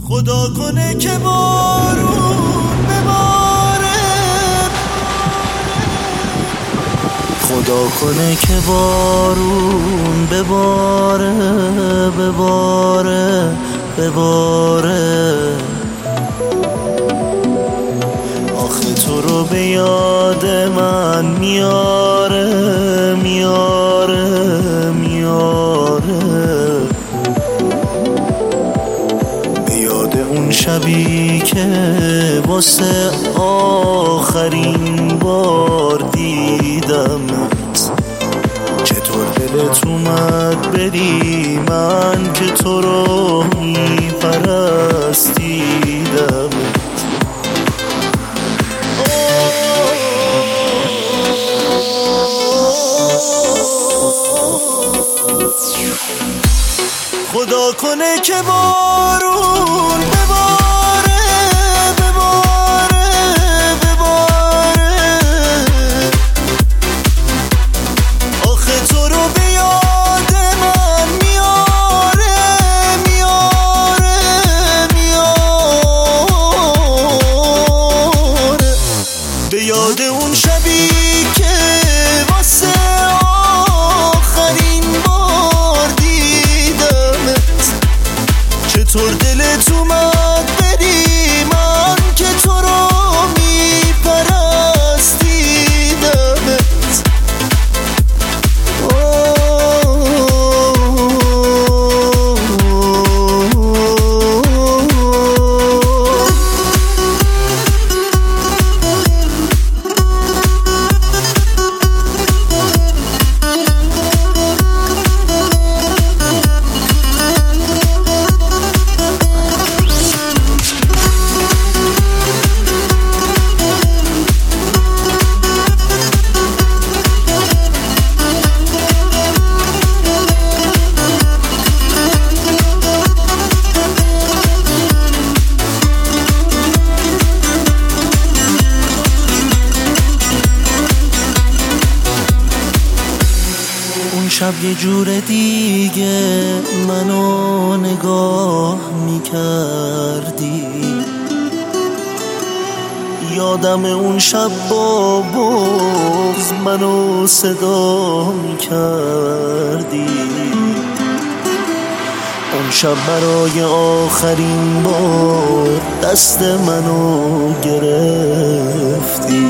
خدا کنه که بارون بباره، خدا کنه که بارون بباره، بباره بباره. آخه تو رو به یاد من میاره، میاره میاره. به یاد اون شبی که واسه آخرین بار دیدمت، چطور دلت اومد بری من که تو رو میپرستیدمت. خدا کنه که بارون بباره، بباره بباره. آخه تو رو به یاد من میاره، میاره میاره. به یاد اون شبی که واسه آخرین بار چطور دلت اومد بری من که تو رو میپرستیدمت. شب یه جور دیگه منو نگاه میکردی، یادم اون شب با بغض منو صدا میکردی. اون شب برای آخرین بار دست منو گرفتی،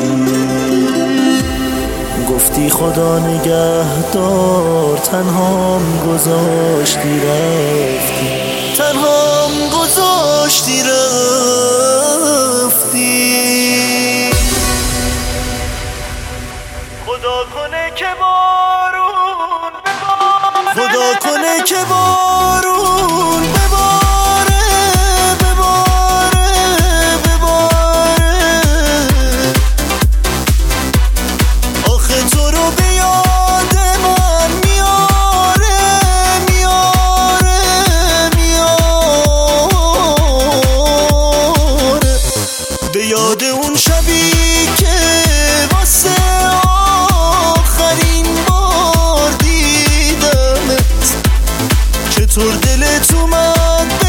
گفتی خدا نگهدار، تنهام گذاشتی رفتی، تنهام گذاشتی رفتی. خدا کنه که بارون بباره، خدا کنه که بارون بباره، بباره بباره. آخه تو رو به یاد من میاره، میاره میاره. به یاد اون شبی که واسه آخرین بار دیدمت، چطور دلت اومد